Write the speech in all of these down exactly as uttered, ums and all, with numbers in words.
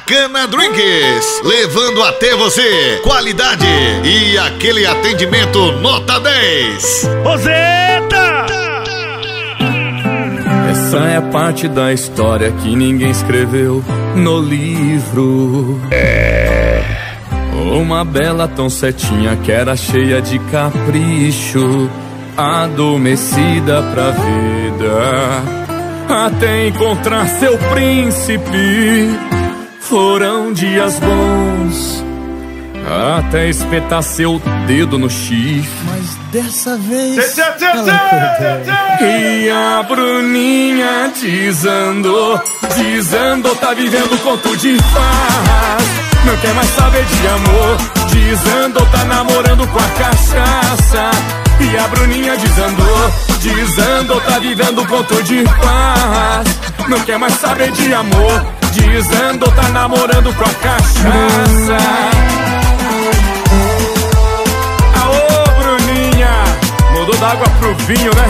Bacana Drinks, levando até você qualidade e aquele atendimento nota dez. Roseta! Essa é parte da história que ninguém escreveu no livro. É. Uma bela toncetinha que era cheia de capricho, adormecida pra vida, até encontrar seu príncipe. Foram dias bons, até espetar seu dedo no chifre. Mas dessa vez Tchê, tchê, tchê, tchê. E a Bruninha desandou, desandou, tá vivendo conto de fadas. Não quer mais saber de amor, desandou, tá namorando com a cachaça. E a Bruninha desandou, desandou, tá vivendo conto de paz. Não quer mais saber de amor, desandou, tá namorando com a cachaça. Aô, Bruninha, mudou da água pro vinho, né?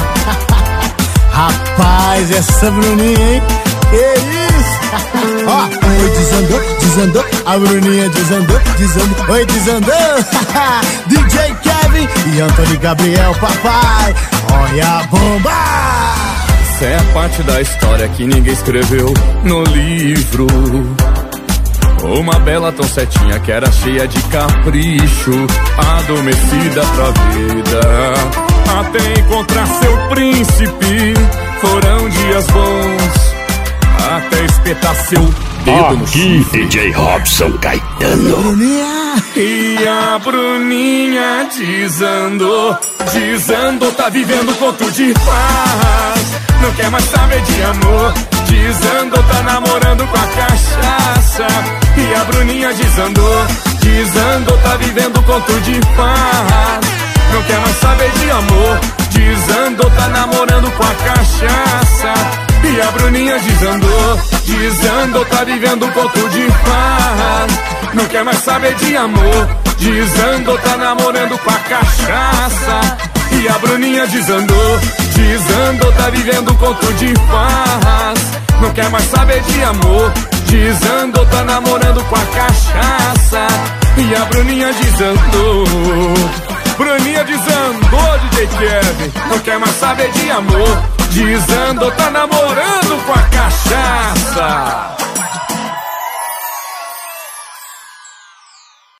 Rapaz, essa Bruninha, hein? Que isso? Ó, oi, desandou, desandou. A Bruninha desandou, desandou. Oi, desandou. D J Kevin e Antônio Gabriel, papai. Olha a bomba. Essa é a parte da história que ninguém escreveu no livro. Uma bela toncetinha que era cheia de capricho, adormecida pra vida, até encontrar seu príncipe. Foram dias bons, até espetar seu dedo no chifre. D J Robson Caetano. Bruninha. E a Bruninha desandou, desandou, tá vivendo conto de paz. Não quer mais saber de amor, desandou, tá namorando com a cachaça. E a Bruninha desandou, desandou, tá vivendo conto de paz. Não quer mais saber de amor, desandou, tá namorando com a cachaça. E a Bruninha desandou, desandou, tá vivendo conto de paz. Não quer mais saber de amor, desandou, tá namorando com a cachaça. E a Bruninha desandou, desandou, tá vivendo conto de paz. Não quer mais saber de amor, desandou, tá namorando com a cachaça. E a Bruninha desandou, Bruninha desandou, D J Kevin. Não quer mais saber de amor, desandou, tá namorando com a cachaça.